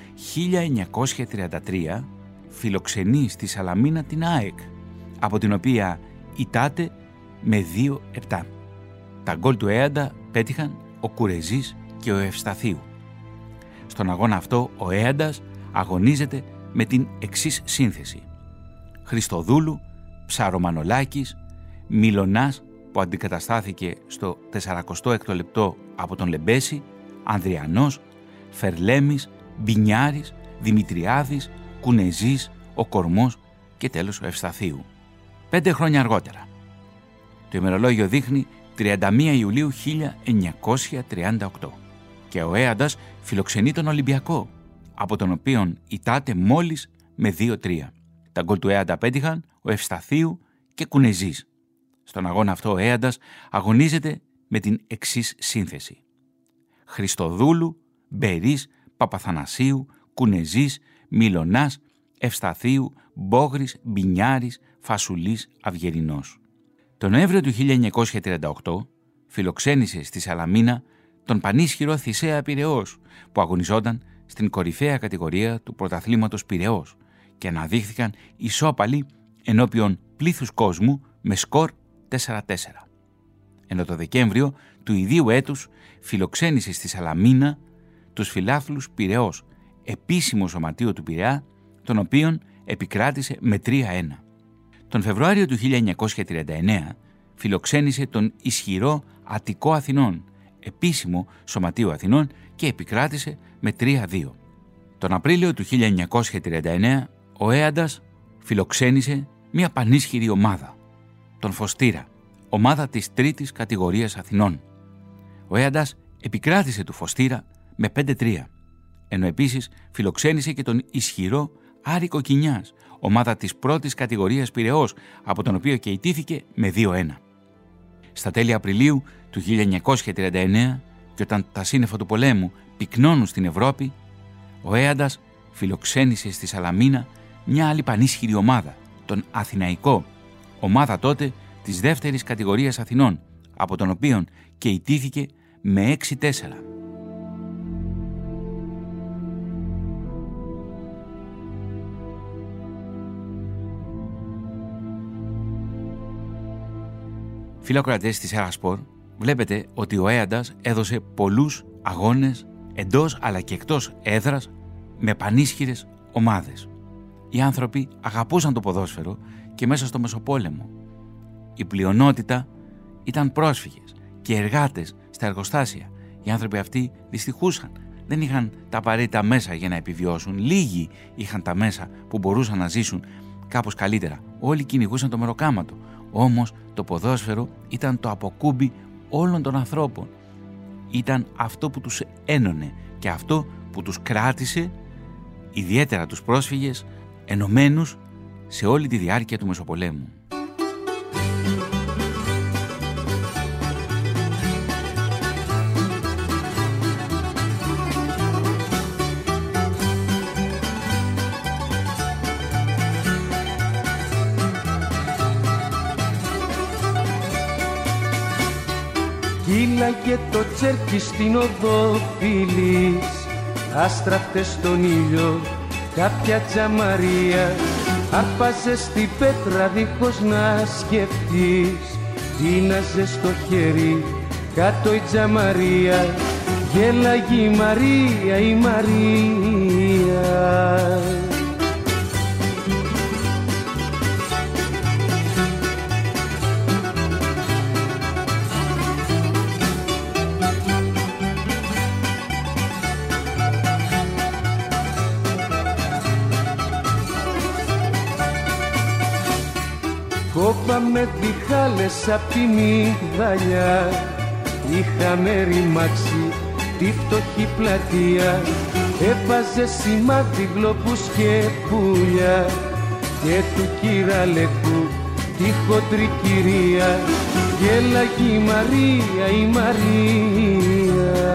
1933 φιλοξενεί στη Σαλαμίνα την ΑΕΚ, από την οποία ητάται με 2-7. Τα γκολ του Έαντα πέτυχαν ο Κουρεζής και ο Ευσταθίου. Στον αγώνα αυτό ο Έαντας αγωνίζεται με την εξής σύνθεση: Χριστοδούλου, Ψαρομανολάκης, Μιλωνάς που αντικαταστάθηκε στο 46ο λεπτό από τον Λεμπέση, Ανδριανός, Φερλέμης, Μπινιάρης, Δημητριάδης, Κουνεζής, ο Κορμός και τέλος ο Ευσταθίου. 5 χρόνια αργότερα. Το ημερολόγιο δείχνει 31 Ιουλίου 1938 και ο Έαντας φιλοξενεί τον Ολυμπιακό, από τον οποίον ητάται μόλις με 2-3. Τα γκολ του Έαντα πέτυχαν ο Ευσταθίου και Κουνεζής. Στον αγώνα αυτό ο Έαντας αγωνίζεται με την εξής σύνθεση: Χριστοδούλου, Μπερίς, Παπαθανασίου, Κουνεζής, Μιλωνάς, Ευσταθίου, Μπόγρης, Μπινιάρης, Φασουλής, Αυγερινός. Το Νοέμβριο του 1938 φιλοξένησε στη Σαλαμίνα τον πανίσχυρο Θησέα Πειραιώς, που αγωνιζόταν στην κορυφαία κατηγορία του πρωταθλήματος Πειραιώς και αναδείχθηκαν ισόπαλοι ενώπιον πλήθους κόσμου με σκορ 4-4. Ενώ το Δεκέμβριο του ιδίου έτους φιλοξένησε στη Σαλαμίνα τους φιλάθλους Πειραιώς, επίσημο σωματείο του Πειραιά, τον οποίον επικράτησε με 3-1. Τον Φεβρουάριο του 1939 φιλοξένησε τον ισχυρό Αττικό Αθηνών, επίσημο σωματείο Αθηνών, και επικράτησε με 3-2. Τον Απρίλιο του 1939 ο Έαντας φιλοξένησε μια πανίσχυρη ομάδα, τον Φωστήρα, ομάδα της 3ης κατηγορίας Αθηνών. Ο Έαντας επικράτησε του Φωστήρα με 5-3, ενώ επίσης φιλοξένησε και τον ισχυρό Άρη Κοκκινιάς, ομάδα της 1ης κατηγορίας Πειραιώς, από τον οποίο και ιτήθηκε με 2-1. Στα τέλη Απριλίου του 1939, και όταν τα σύννεφα του πολέμου πυκνώνουν στην Ευρώπη, ο Έαντας φιλοξένησε στη Σαλαμίνα μια άλλη πανίσχυρη ομάδα, τον Αθηναϊκό, ομάδα τότε της 2ης κατηγορίας Αθηνών, από τον οποίο και ιτήθηκε με 6-4. Φίλοι ακροατές της Ερασπορ, βλέπετε ότι ο Έαντας έδωσε πολλούς αγώνες εντός αλλά και εκτός έδρας με πανίσχυρες ομάδες. Οι άνθρωποι αγαπούσαν το ποδόσφαιρο και μέσα στο Μεσοπόλεμο. Η πλειονότητα ήταν πρόσφυγες και εργάτες στα εργοστάσια. Οι άνθρωποι αυτοί δυστυχούσαν. Δεν είχαν τα απαραίτητα μέσα για να επιβιώσουν. Λίγοι είχαν τα μέσα που μπορούσαν να ζήσουν κάπως καλύτερα. Όλοι κυνηγούσαν το μεροκάματο. Όμως το ποδόσφαιρο ήταν το αποκούμπι όλων των ανθρώπων. Ήταν αυτό που τους ένωνε και αυτό που τους κράτησε, ιδιαίτερα τους πρόσφυγες, ενωμένους σε όλη τη διάρκεια του Μεσοπολέμου. Κύλαγε το τσέρκι στην οδό Φίλης, άστραφτε στον ήλιο κάποια τζαμαρία. Άρπαζε στην πέτρα δίχως να σκεφτείς, δίναζε στο χέρι κάτω η τζαμαρία. Γέλαγε η Μαρία, η Μαρία. Κόπαμε διχάλες απ' τη μυγδαλιά, είχαμε ρημάξει τη φτωχή πλατεία. Έβαζε σημάδι γλοπούς και πουλιά και του κυραλεκού τη χοντρή κυρία. Γέλαγε η Μαρία, η Μαρία.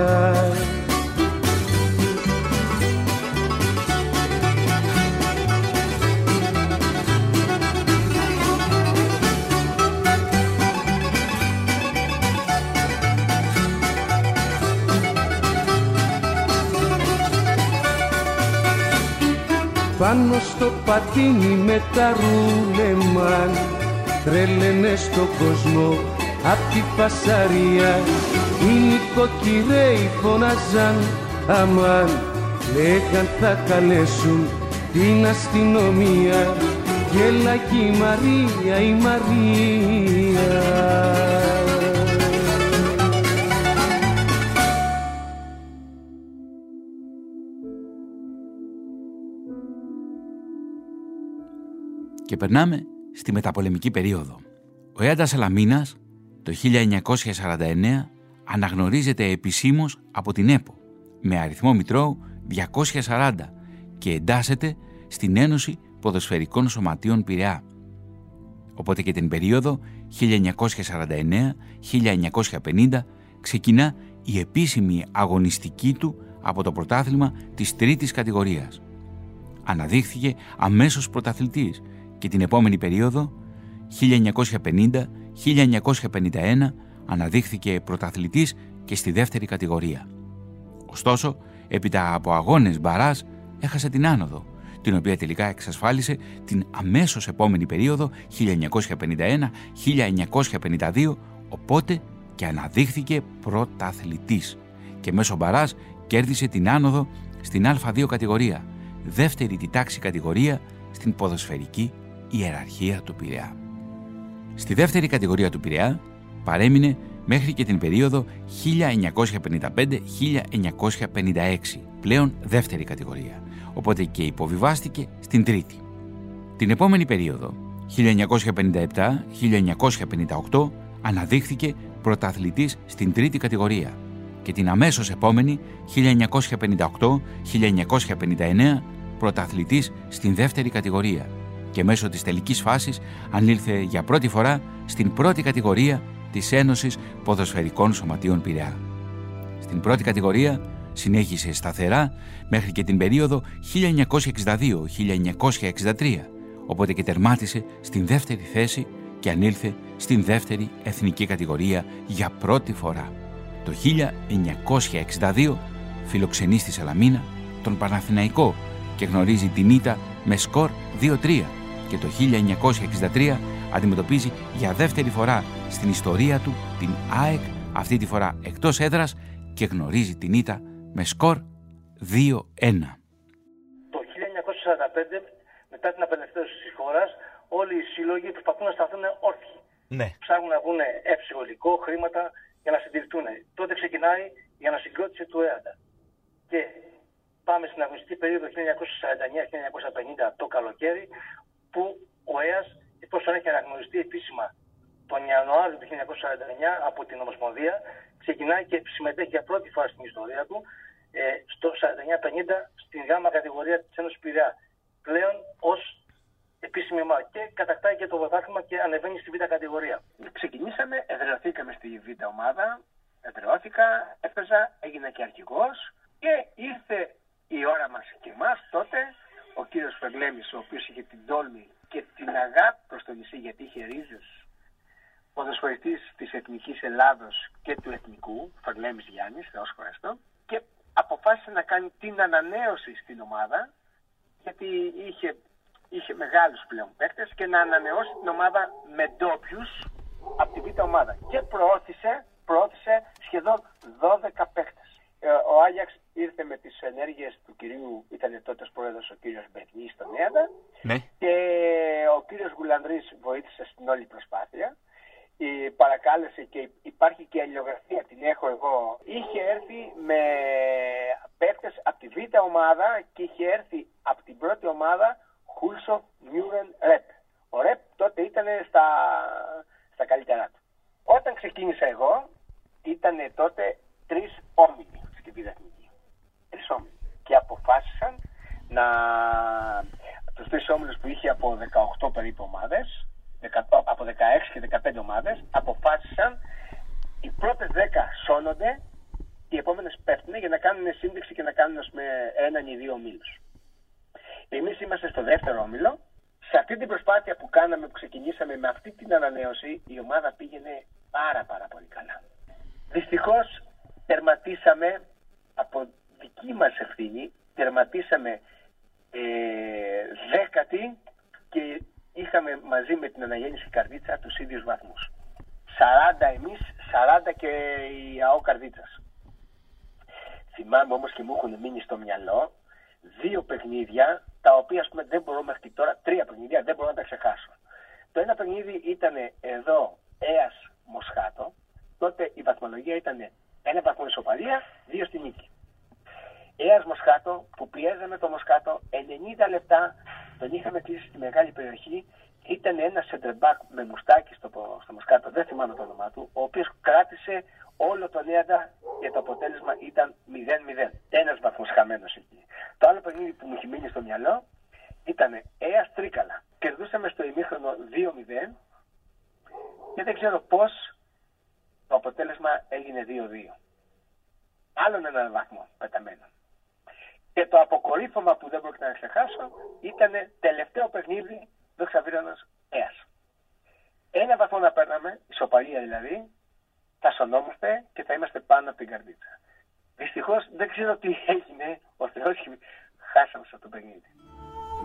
Πάνω στο πατίνι με τα ρούλεμαν, τρέλαινε στον κόσμο απ' τη φασαρία. Οι νοικοκυρέοι φωνάζαν αμάν, λέγαν θα καλέσουν την αστυνομία. Γέλαγε η Μαρία, η Μαρία. Και περνάμε στη μεταπολεμική περίοδο. Ο Έαντας Σαλαμίνας το 1949 αναγνωρίζεται επισήμως από την ΕΠΟ με αριθμό μητρώου 240 και εντάσσεται στην Ένωση Ποδοσφαιρικών Σωματείων Πειραιά. Οπότε και την περίοδο 1949-1950 ξεκινά η επίσημη αγωνιστική του από το πρωτάθλημα της 3ης κατηγορίας. Αναδείχθηκε αμέσως πρωταθλητής και την επόμενη περίοδο 1950-1951 αναδείχθηκε πρωταθλητής και στη 2η κατηγορία. Ωστόσο, έπειτα από αγώνες μπαράζ έχασε την άνοδο. την οποία τελικά εξασφάλισε την αμέσως επόμενη περίοδο 1951-1952, οπότε και αναδείχθηκε πρωταθλητής και μέσω μπαράζ κέρδισε την άνοδο στην Α2 κατηγορία, δεύτερη τη τάξη κατηγορία στην ποδοσφαιρική ιεραρχία του Πειραιά. Στη δεύτερη κατηγορία του Πειραιά παρέμεινε μέχρι και την περίοδο 1955-1956, πλέον δεύτερη κατηγορία, οπότε και υποβιβάστηκε στην τρίτη. Την επόμενη περίοδο, 1957-1958, αναδείχθηκε πρωταθλητής στην τρίτη κατηγορία και την αμέσως επόμενη, 1958-1959, πρωταθλητής στην δεύτερη κατηγορία και μέσω της τελικής φάσης ανήλθε για πρώτη φορά στην πρώτη κατηγορία της Ένωσης Ποδοσφαιρικών Σωματείων Πειραιά. Στην πρώτη κατηγορία συνέχισε σταθερά μέχρι και την περίοδο 1962-1963, οπότε και τερμάτισε στην δεύτερη θέση και ανήλθε στην δεύτερη εθνική κατηγορία για πρώτη φορά. Το 1962 φιλοξενεί στη Σαλαμίνα τον Παναθηναϊκό και γνωρίζει την ήττα με σκορ 2-3 και το 1963 αντιμετωπίζει για δεύτερη φορά στην ιστορία του την ΑΕΚ, αυτή τη φορά εκτός έδρας, και γνωρίζει την ήττα με σκορ 2-1. Το 1945, μετά την απελευθέρωση της χώρας, όλοι οι σύλλογοι προσπαθούν να σταθούν όρθιοι. Ναι. Ψάχνουν να βρουν εύσιο υλικό, χρήματα για να συντηρηθούν. Τότε ξεκινάει η ανασυγκρότηση του ΕΑΝΤΑ. Και πάμε στην αγωνιστική περίοδο 1949-1950 το καλοκαίρι, που ο ΕΑΣ, εφόσον έχει αναγνωριστεί επίσημα τον Ιανουάριο του 1949 από την Ομοσπονδία, ξεκινάει και συμμετέχει για πρώτη φορά στην ιστορία του στο 49-50 στην γάμα κατηγορία της Ένωσης Πειραιά, πλέον ως επίσημη ομάδα, και κατακτάει και το πρωτάθλημα και ανεβαίνει στη Β' κατηγορία. Ξεκινήσαμε, εδραιωθήκαμε στη Β' ομάδα, εδραιώθηκα, έπαιζα, έγινα και αρχηγός και ήρθε η ώρα μας και εμάς τότε. Ο κύριος Φερλέμης, ο οποίος είχε την τόλμη και την αγάπη προς το νησί, γιατί είχε ρίζες, ποδοσφαιριστής της Εθνικής Ελλάδος και του Εθνικού, Φερλέμης Γιάννης, Θεός χωρέστο, και αποφάσισε να κάνει την ανανέωση στην ομάδα, γιατί είχε μεγάλους πλέον παίκτες, και να ανανεώσει την ομάδα με ντόπιους από τη Β' ομάδα. Και προώθησε σχεδόν 12 παίκτες. Ο Άγιαξ ήρθε με τις ενέργειες του κυρίου, ήταν τότε πρόεδρος ο κύριος Μπετνής στον ΕΑΝΤΑ, Ναι. και ο κύριος Γουλανδρής βοήθησε στην όλη προσπάθεια. Παρακάλεσε, και υπάρχει και αλληλογραφία, την έχω εγώ. Είχε έρθει με παίκτες από τη Β' ομάδα και είχε έρθει από την πρώτη ομάδα Χούλσοφ, Μιούρεν, Ρεπ. Ο Ρεπ τότε ήταν στα καλύτερά του. Όταν ξεκίνησα εγώ, ήταν τότε 3 όμιλοι στη Β' Εθνική. 3 όμιλοι. Και αποφάσισαν τους 3 όμιλους που είχε από 18 περίπου ομάδες, από 16 και 15 ομάδες, αποφάσισαν οι πρώτες 10 σώνονται και οι επόμενες πέφτουν για να κάνουν σύνδεξη και να κάνουν με 1 ή 2 ομίλους. Εμείς είμαστε στο δεύτερο όμιλο. Σε αυτή την προσπάθεια που κάναμε, που ξεκινήσαμε με αυτή την ανανέωση, η ομάδα πήγαινε πάρα πολύ καλά. Δυστυχώς τερματίσαμε, από δική μας ευθύνη, τερματίσαμε 10η και είχαμε μαζί με την Αναγέννηση Καρδίτσα τους ίδιους βαθμούς. 40 εμείς, 40 και η ΑΟ Καρδίτσας. Θυμάμαι όμως και μου έχουν μείνει στο μυαλό 2 παιχνίδια, τα οποία ας πούμε δεν μπορώ μέχρι τώρα, 3 παιχνίδια δεν μπορώ να τα ξεχάσω. Το ένα παιχνίδι ήταν εδώ ΕΑΣ Μοσχάτο, τότε η βαθμολογία ήταν 1 βαθμό ισοπαλία, 2 στη νίκη. ΕΑΣ Μοσχάτο, που πιέζαμε το Μοσχάτο 90 λεπτά, τον είχαμε κλείσει στη μεγάλη περιοχή. Ήταν ένα σεντρεμπάκ με μουστάκι στο Μοσχάτο, δεν θυμάμαι το όνομά του, ο οποίος κράτησε όλο τον ΕΑΝΤΑ και το αποτέλεσμα ήταν 0-0. 1 βαθμός χαμένος εκεί. Το άλλο παιχνίδι που μου έχει μείνει στο μυαλό ήταν ΕΑΣ Τρίκαλα. Κερδούσαμε στο ημίχρονο 2-0 και δεν ξέρω πώς το αποτέλεσμα έγινε 2-2. Άλλον 1 βαθμό πεταμένο. Και το αποκορύφωμα που δεν πρόκειται να ξεχάσω ήταν τελευταίο παιχνίδι δόξα Βύρανος ΕΑΣ. 1 βαθμό να παίρναμε, ισοπαλία δηλαδή, θα σωνόμαστε και θα είμαστε πάνω από την Καρδίτσα. Δυστυχώς δεν ξέρω τι έγινε, ο Θεός χάσαμε σε αυτό το παιχνίδι.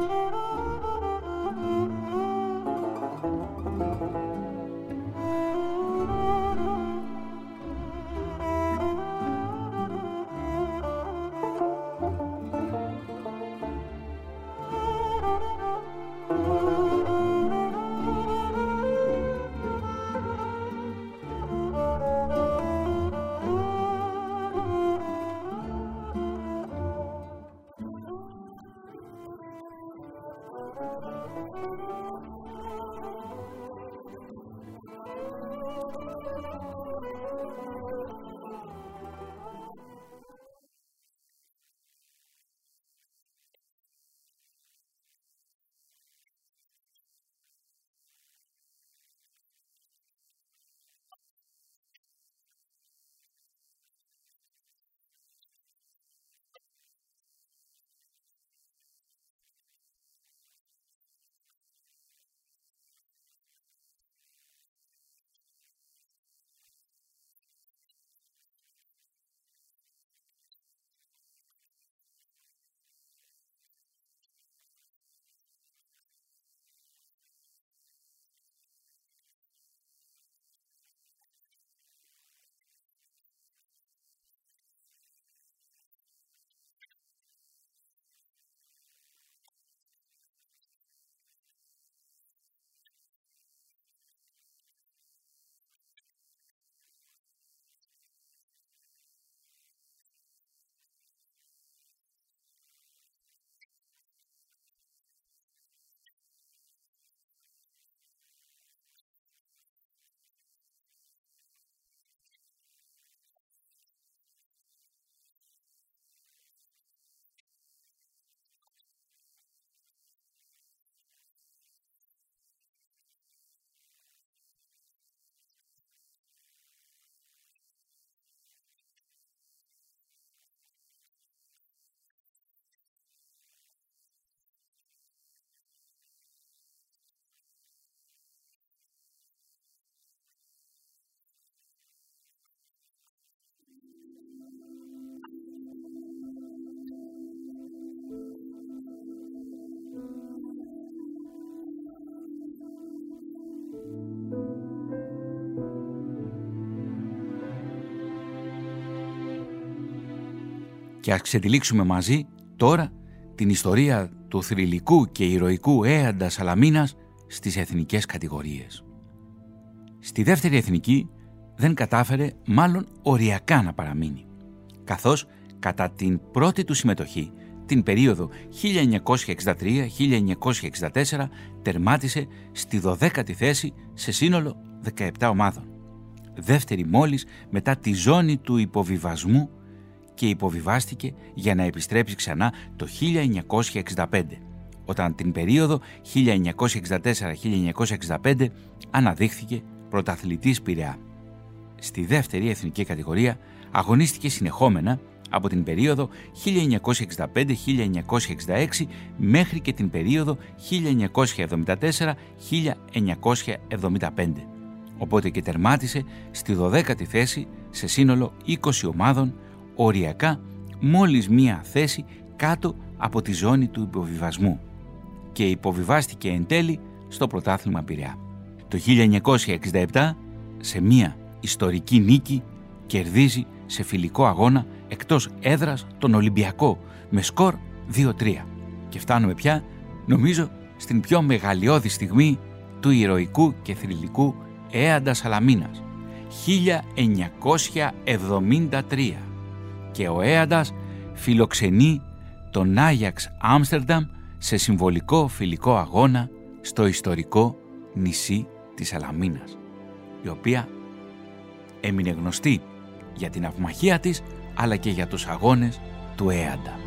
Και ας ξετυλίξουμε μαζί τώρα την ιστορία του θρυλικού και ηρωικού Έαντα Σαλαμίνας στις εθνικές κατηγορίες. Στη δεύτερη εθνική δεν κατάφερε μάλλον οριακά να παραμείνει, καθώς κατά την πρώτη του συμμετοχή, την περίοδο 1963-1964, τερμάτισε στη 12η θέση σε σύνολο 17 ομάδων. Δεύτερη μόλις μετά τη ζώνη του υποβιβασμού και υποβιβάστηκε για να επιστρέψει ξανά το 1965, όταν την περίοδο 1964-1965 αναδείχθηκε πρωταθλητής Πειραιά. Στη δεύτερη εθνική κατηγορία αγωνίστηκε συνεχόμενα από την περίοδο 1965-1966 μέχρι και την περίοδο 1974-1975, οπότε και τερμάτισε στη 12η θέση σε σύνολο 20 ομάδων, οριακά μόλις μία θέση κάτω από τη ζώνη του υποβιβασμού, και υποβιβάστηκε εν τέλει στο πρωτάθλημα Πειραιά. Το 1967, σε μία ιστορική νίκη, κερδίζει σε φιλικό αγώνα εκτός έδρας τον Ολυμπιακό με σκορ 2-3. Και φτάνουμε πια, νομίζω, στην πιο μεγαλειώδη στιγμή του ηρωικού και θρυλικού Έαντα Σαλαμίνας, 1973. Και ο Έαντας φιλοξενεί τον Άγιαξ Άμστερνταμ σε συμβολικό φιλικό αγώνα στο ιστορικό νησί της Σαλαμίνας, η οποία έμεινε γνωστή για την αυμαχία της αλλά και για τους αγώνες του Έαντα.